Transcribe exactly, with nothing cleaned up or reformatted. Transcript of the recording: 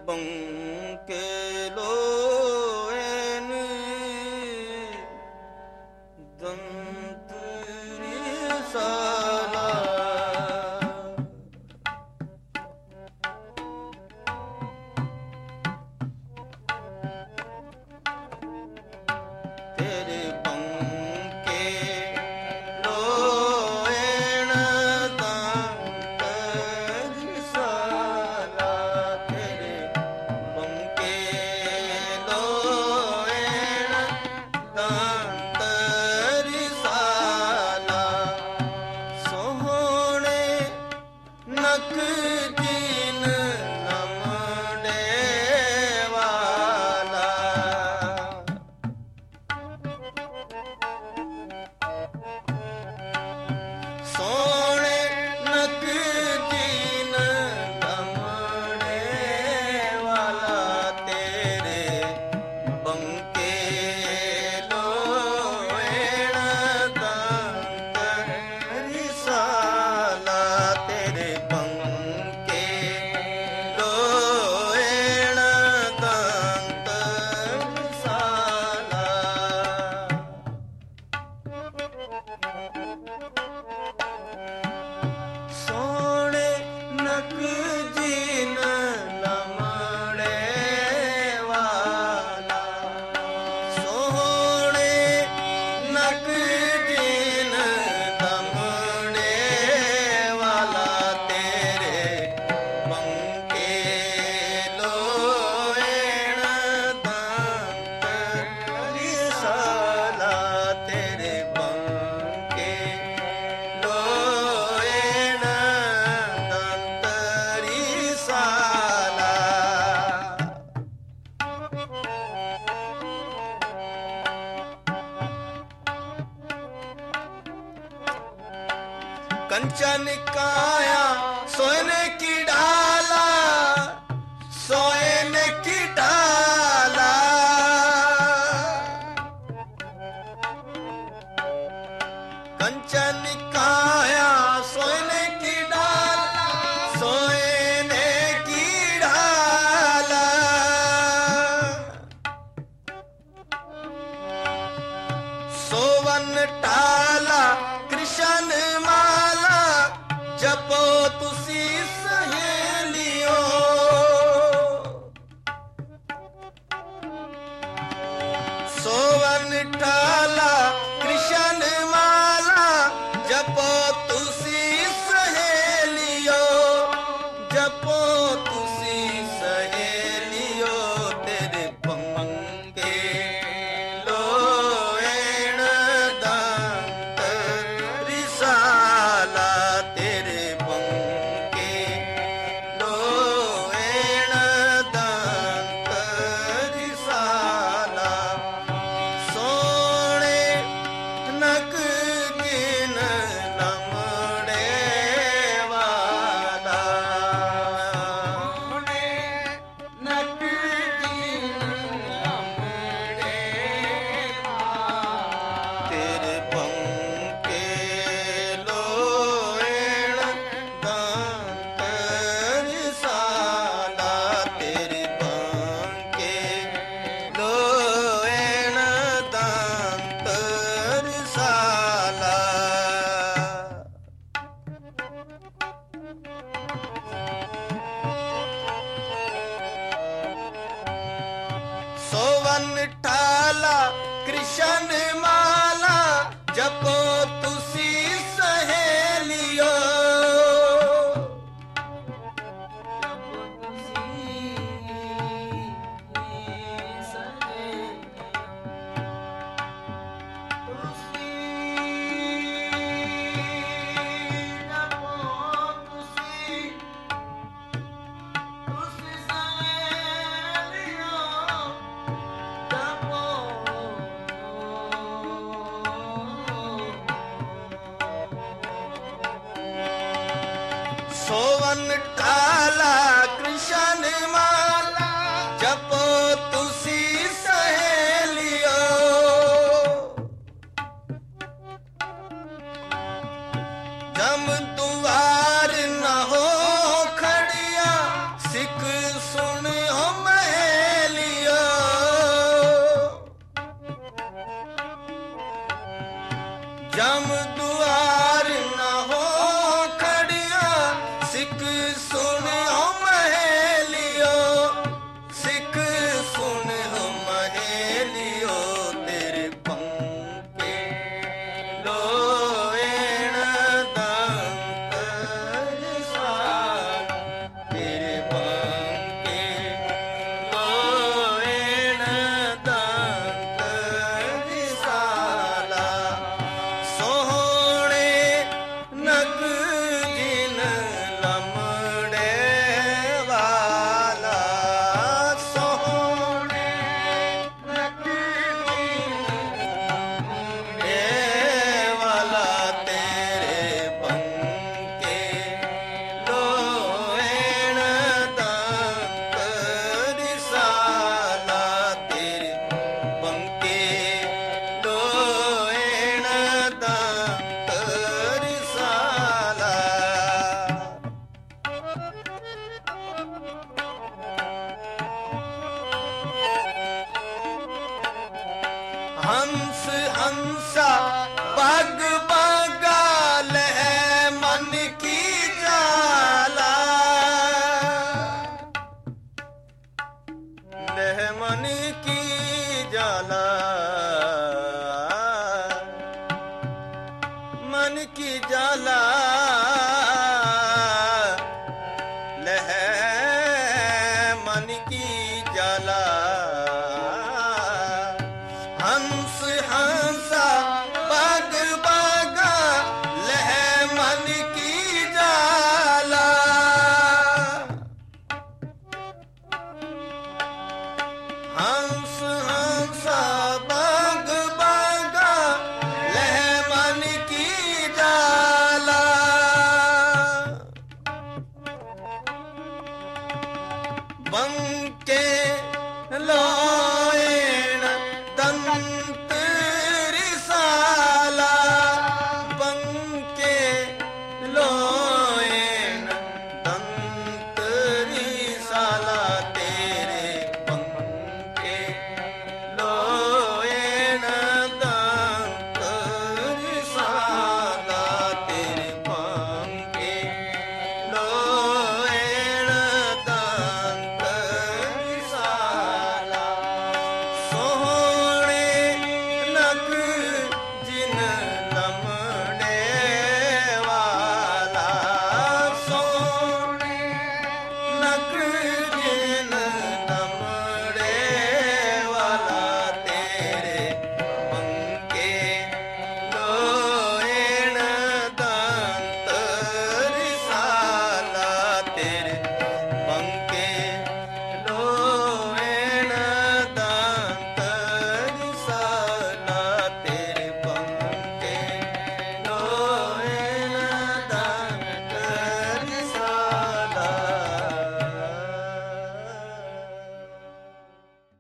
ਬੰਕੇ lion ਦੰਤਰੀ ਸਾਲਾ ਤੇਰੇ ਬੰਕੇ lion ਦੰਤਰੀ ਸਾਲਾ ਤੇਰੇ ਬੰਕੇ ਲੋਇਨ ਦੰਤਰੀ ਸਾਲਾ ਸੋਹਣੇ ਨਕ ਜੀਨ ਨਮੜੇ ਵਾਲਾ ਸੋਹਣੇ ਨਕ ਜੀਨ ਨਮੜੇ ਵਾਲਾ ਤੇਰੇ ਬੰਕੇ ਲੋਇਣ ਦੰਤਰੀ ਸਾਲਾ ਤੇਰੇ ਬੰਕੇ ਲੋਇਣ ਦੰਤਰੀ ਸਾਲਾ ਸੋਹਣੇ ਨਕ ਜੀਨ ਲਮੜੇ ਵਾਲਾ ਸੋਹਣੇ ਨਕ ਜੀਨ ਲਮੜੇ ਵਾਲਾ ਤੇਰੇ ਬੰਕੇ ਲੋਇਣ ਦੰਤਰੀ ਸਾਲਾ ਤੇਰੇ ਬੰਕੇ ਲੋਇਣ ਦੰਤਰੀ ਸਾਲਾ कंचन काया सोने की डाला सोने की डाला कंचन काया सोने की डाला सोने की डाला सोवन टाला कृष्ण माला जपो तुसी सहेलियो सोवन टाला कृष्ण माला जपो तुसी सहेलियो जपो तुसी सहेलियो तेरे पंगे लोयण दंतरी साला तेरे पंगे लोयण दंतरी साला सोहणे नक जिन लमड़े वाला सोहणे नक जिन लमड़े तेरे पंके लोयण दंतरी साला तेरे पंके लोयण दंतरी साला सोवन टाला कृष्ण माला जपो तुसी सहेलियो जपो तुसी सहेलियो तुसी जपो तुसी तुसी सहेलियो जपो सोवन टाला कृष्ण माला जपो तुसी सहेलियो जम दुआर न हो खड़िया सिख सुन हो ਜਮ ਦੁਆਰ ਨਾ ਹੋ ਖੜਿਆ, ਸਿੱਖ ਸੁਣਿਓ ਮਹੇਲਿਓ, ਸਿੱਖ ਸੁਣਿਓ ਮਹੇਲਿਓ, ਤੇਰੇ ਪੰਕੇ ਲੋਇਣ ਦੰਤ ਰਿਸਾਲ, ਤੇਰੇ ਪੰਕੇ ਲੋਇਣ ਦੰਤ ਰਿਸਾਲਾ, ਸੋਹਣੇ ਨਗ ਜਿਨ ਲਮੜੇ ਵਾਲਾ, ਸੋਹਣੇ ਨਗ ਜਿਨ ਲਮੜੇ ਵਾਲਾ, ਤੇਰੇ ਪੰਕੇ ਲੋਇਣ ਦੰਤ ਰਿਸਾਲਾ, ਤੇਰੇ ਪੰਕੇ ਲੋਇਣ ਦੰਤ ਰਿਸਾਲਾ। ਹੰਸ ਹੰਸਾ ਪਗ ਪਗਾ ਲੈ ਮਨ ਕੀ ਜਾਲਾ, ਲਹਿ ਮਨ ਕੀ ਜਾਲਾ, ਮਨ ਕੀ ਜਾਲਾ,